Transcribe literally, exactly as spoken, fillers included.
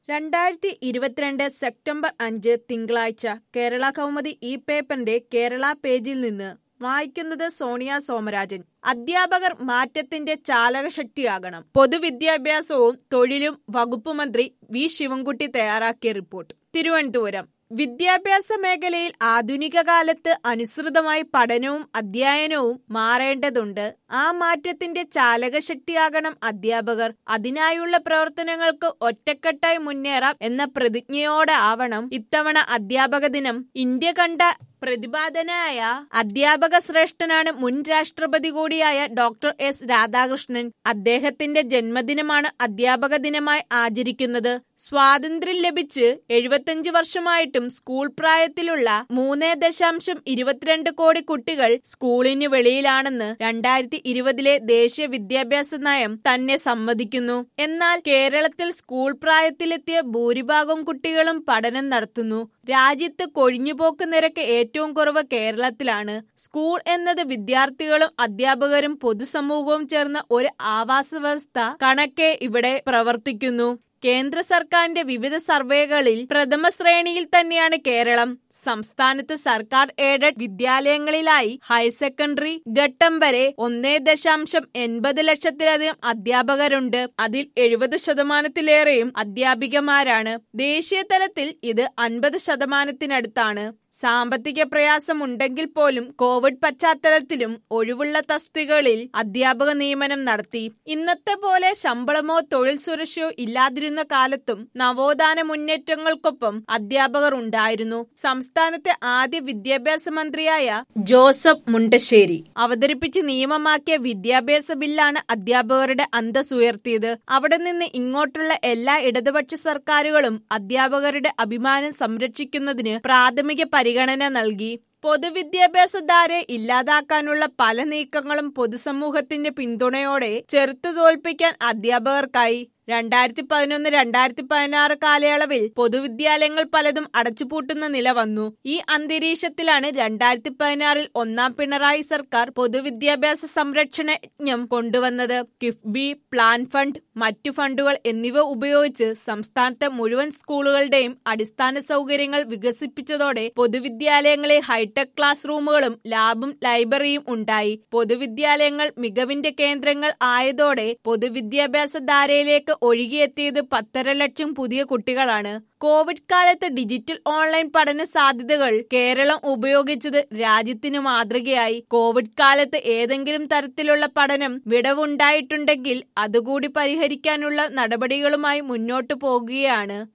രണ്ടായിരത്തി ഇരുപത്തിരണ്ട് സെപ്റ്റംബർ അഞ്ച് തിങ്കളാഴ്ച കേരള കൗമുദി ഈ പേപ്പറിന്റെ കേരള പേജിൽ നിന്ന് വായിക്കുന്നത് സോണിയ സോമരാജൻ. അധ്യാപകർ മാറ്റത്തിന്റെ ചാലകശക്തിയാകണം. പൊതുവിദ്യാഭ്യാസവും തൊഴിലും വകുപ്പ് മന്ത്രി വി ശിവൻകുട്ടി തയ്യാറാക്കിയ റിപ്പോർട്ട്. തിരുവനന്തപുരം. വിദ്യാഭ്യാസ മേഖലയിൽ ആധുനിക കാലത്ത് അനുസൃതമായി പഠനവും അധ്യയനവും മാറേണ്ടതുണ്ട്. ആ മാറ്റത്തിന്റെ ചാലകശക്തിയാകണം അധ്യാപകർ. അതിനായുള്ള പ്രവർത്തനങ്ങൾക്ക് ഒറ്റക്കെട്ടായി മുന്നേറാം എന്ന പ്രതിജ്ഞയോടെ ആവണം ഇത്തവണ അധ്യാപക ദിനം. ഇന്ത്യ കണ്ട പ്രതിഭാധനായ അധ്യാപക ശ്രേഷ്ഠനാണ് മുൻ രാഷ്ട്രപതി കൂടിയായ ഡോക്ടർ എസ് രാധാകൃഷ്ണൻ. അദ്ദേഹത്തിന്റെ ജന്മദിനമാണ് അധ്യാപക ദിനമായി ആചരിക്കുന്നത്. സ്വാതന്ത്ര്യം ലഭിച്ച് എഴുപത്തിയഞ്ച് വർഷമായിട്ടും സ്കൂൾ പ്രായത്തിലുള്ള മൂന്ന് ദശാംശം ഇരുപത്തിരണ്ട് കോടി കുട്ടികൾ സ്കൂളിന് വെളിയിലാണെന്ന് രണ്ടായിരത്തി ഇരുപതിലെ ദേശീയ വിദ്യാഭ്യാസ നയം തന്നെ സമ്മതിക്കുന്നു. എന്നാൽ കേരളത്തിൽ സ്കൂൾ പ്രായത്തിലെത്തിയ ഭൂരിഭാഗം കുട്ടികളും പഠനം നടത്തുന്നു. രാജ്യത്ത് കൊഴിഞ്ഞുപോക്ക് നിരക്ക് ഏറ്റവും കുറവ് കേരളത്തിലാണ്. സ്കൂൾ എന്നത് വിദ്യാർത്ഥികളും അധ്യാപകരും പൊതുസമൂഹവും ചേർന്ന ഒരു ആവാസ വ്യവസ്ഥ കണക്കെ ഇവിടെ പ്രവർത്തിക്കുന്നു. കേന്ദ്ര സർക്കാരിന്റെ വിവിധ സർവേകളിൽ പ്രഥമ ശ്രേണിയിൽ തന്നെയാണ് കേരളം. സംസ്ഥാനത്ത് സർക്കാർ എയ്ഡഡ് വിദ്യാലയങ്ങളിലായി ഹയർ സെക്കൻഡറി ഘട്ടം വരെ ഒന്നേ ദശാംശം എൺപത് ലക്ഷത്തിലധികം അധ്യാപകരുണ്ട്. അതിൽ എഴുപത് ശതമാനത്തിലേറെയും അധ്യാപികമാരാണ്. ദേശീയ തലത്തിൽ ഇത് അൻപത് ശതമാനത്തിനടുത്താണ്. സാമ്പത്തിക പ്രയാസമുണ്ടെങ്കിൽ പോലും കോവിഡ് പശ്ചാത്തലത്തിലും ഒഴിവുള്ള തസ്തികകളിൽ അധ്യാപക നിയമനം നടത്തി. ഇന്നത്തെ പോലെ ശമ്പളമോ തൊഴിൽ സുരക്ഷയോ ഇല്ലാതിരുന്ന കാലത്തും നവോത്ഥാന മുന്നേറ്റങ്ങൾക്കൊപ്പം അധ്യാപകർ ഉണ്ടായിരുന്നു. സംസ്ഥാനത്തെ ആദ്യ വിദ്യാഭ്യാസ മന്ത്രിയായ ജോസഫ് മുണ്ടശ്ശേരി അവതരിപ്പിച്ച് നിയമമാക്കിയ വിദ്യാഭ്യാസ ബില്ലാണ് അധ്യാപകരുടെ അന്തസ് ഉയർത്തിയത്. അവിടെ നിന്ന് ഇങ്ങോട്ടുള്ള എല്ലാ ഇടതുപക്ഷ സർക്കാരുകളും അധ്യാപകരുടെ അഭിമാനം സംരക്ഷിക്കുന്നതിന് പ്രാഥമിക പരിഗണന നൽകി. പൊതുവിദ്യാഭ്യാസ ധാരയെ ഇല്ലാതാക്കാനുള്ള പല നീക്കങ്ങളും പൊതുസമൂഹത്തിന്റെ പിന്തുണയോടെ ചെറുത്തു തോൽപ്പിക്കാൻ അധ്യാപകർക്കായി. രണ്ടായിരത്തി പതിനൊന്ന് രണ്ടായിരത്തി പതിനാറ് കാലയളവിൽ പൊതുവിദ്യാലയങ്ങൾ പലതും അടച്ചുപൂട്ടുന്ന നില വന്നു. ഈ അന്തരീക്ഷത്തിലാണ് രണ്ടായിരത്തി പതിനാറിൽ ഒന്നാം പിണറായി സർക്കാർ പൊതുവിദ്യാഭ്യാസ സംരക്ഷണ യജ്ഞം കൊണ്ടുവന്നത്. കിഫ്ബി, പ്ലാൻ ഫണ്ട്, മറ്റു ഫണ്ടുകൾ എന്നിവ ഉപയോഗിച്ച് സംസ്ഥാനത്തെ മുഴുവൻ സ്കൂളുകളുടെയും അടിസ്ഥാന സൗകര്യങ്ങൾ വികസിപ്പിച്ചതോടെ പൊതുവിദ്യാലയങ്ങളിൽ ഹൈടെക് ക്ലാസ് റൂമുകളും ലാബും ലൈബ്രറിയും ഉണ്ടായി. പൊതുവിദ്യാലയങ്ങൾ മികവിന്റെ കേന്ദ്രങ്ങൾ ആയതോടെ പൊതുവിദ്യാഭ്യാസ ധാരയിലേക്ക് ഒഴുകിയെത്തിയത് പത്തര ലക്ഷം പുതിയ കുട്ടികളാണ്. കോവിഡ് കാലത്ത് ഡിജിറ്റൽ ഓൺലൈൻ പഠന സാധ്യതകൾ കേരളം ഉപയോഗിച്ചത് രാജ്യത്തിന് മാതൃകയായി. കോവിഡ് കാലത്ത് ഏതെങ്കിലും തരത്തിലുള്ള പഠനം വിടവുണ്ടായിട്ടുണ്ടെങ്കിൽ അതുകൂടി പരിഹരിക്കാനുള്ള നടപടികളുമായി മുന്നോട്ടു പോകുകയാണ്.